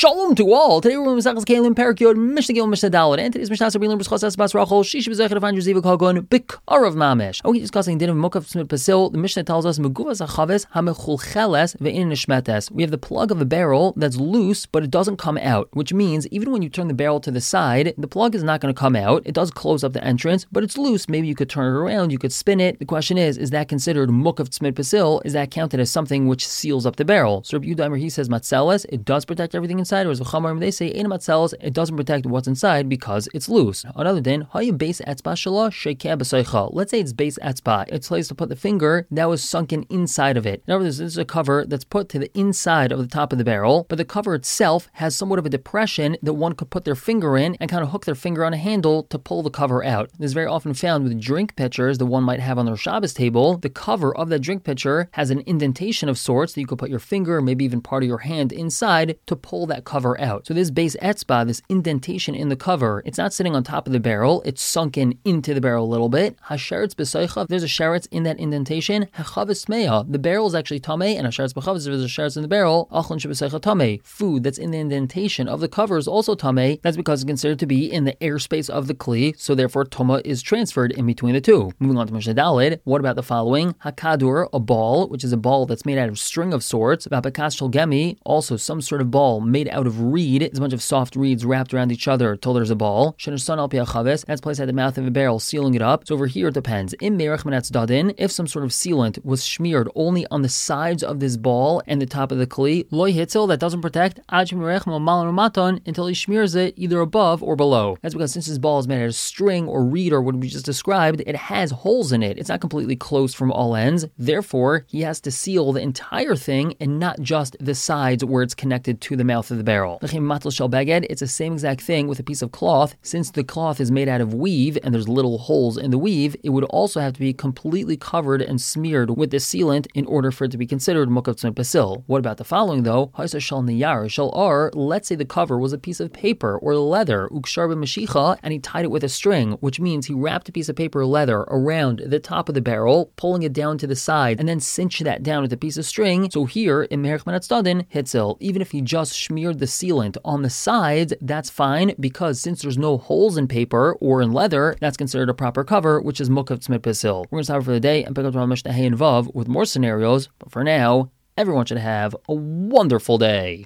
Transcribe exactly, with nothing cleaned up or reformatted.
Shalom to all. Today we're in Masechus Kelim Perek Yod Mishnah Gimel Mishnah Daled, and today's Mishnah we learn B'schos Esbas Rachel Shishi B'zeicher to find your Ziva Kagon B'karav Mamish. Are we discussing din of Mukav Tzmid Pasil? The Mishnah tells us Meguvas Achaves Hamechulcheles Ve'in Nishmetes. We have the plug of a barrel that's loose, but it doesn't come out, which means even when you turn the barrel to the side, the plug is not going to come out. It does close up the entrance, but it's loose. Maybe you could turn it around, you could spin it. The question is, is that considered Mukav Tzmid Pasil? Is that counted as something which seals up the barrel? So Rabbi Yudah he says Matzeles, it does protect everything inside, or as V'chamarim they say Ein Matzeles, it doesn't protect what's inside because it's loose. Another din, Hayim base etzba shala shekeh b'soicha. Let's say it's base etzba. It's placed to put the finger that was sunken inside of it. In other words, this is a cover that's put to the inside of the top of the barrel, but the cover itself has somewhat of a depression that one could put their finger in and kind of hook their finger on a handle to pull the cover out. This is very often found with drink pitchers that one might have on their Shabbos table. The cover of that drink pitcher has an indentation of sorts that you could put your finger, maybe even part of your hand inside to pull that cover out. So this base etzba, this indentation in the cover, it's not sitting on top of the barrel, it's sunken into the barrel a little bit. Hasheretz b'soicha, if there's a sheretz in that indentation, hachavis tmeya, the barrel is actually tamei, and hasheretz b'chavis, if there's a sheretz in the barrel, achlon sheb'soicha tamei, food that's in the indentation of the cover is also tamei. That's because it's considered to be in the airspace of the kli, so therefore tuma is transferred in between the two. Moving on to Mishnah Daled, what about the following? Hakadur, a ball, which is a ball that's made out of string of sorts. Vapakas shalgemi, also some sort of ball made out of reed. It's a bunch of soft reeds wrapped around each other till there's a ball. Shenersan al piachaves, that's placed at the mouth of a barrel, sealing it up. So over here it depends. In merech menatz dadin, if some sort of sealant was smeared only on the sides of this ball and the top of the kli, loy hitzil, that doesn't protect ad shemerech mal maton until he smears it either above or below. That's because since this ball is made out of string or reed or what we just described, it has holes in it. It's not completely closed from all ends. Therefore, he has to seal the entire thing and not just the sides where it's connected to the mouth of the barrel. It's the same exact thing with a piece of cloth. Since the cloth is made out of weave and there's little holes in the weave, it would also have to be completely covered and smeared with the sealant in order for it to be considered Mukav Tzmid Pasil. What about the following though? Let's say the cover was a piece of paper or leather, and he tied it with a string, which means he wrapped a piece of paper or leather around the top of the barrel, pulling it down to the side, and then cinch that down with a piece of string. So here in Merech Menatz Dadin, Hitzil, even if he just smeared the sealant on the sides, that's fine, because since there's no holes in paper or in leather, that's considered a proper cover, which is Mukav Tzmid Pasil. We're going to stop for the day and pick up tomorrow Mishnah Hey and Vav with more scenarios, but for now, everyone should have a wonderful day.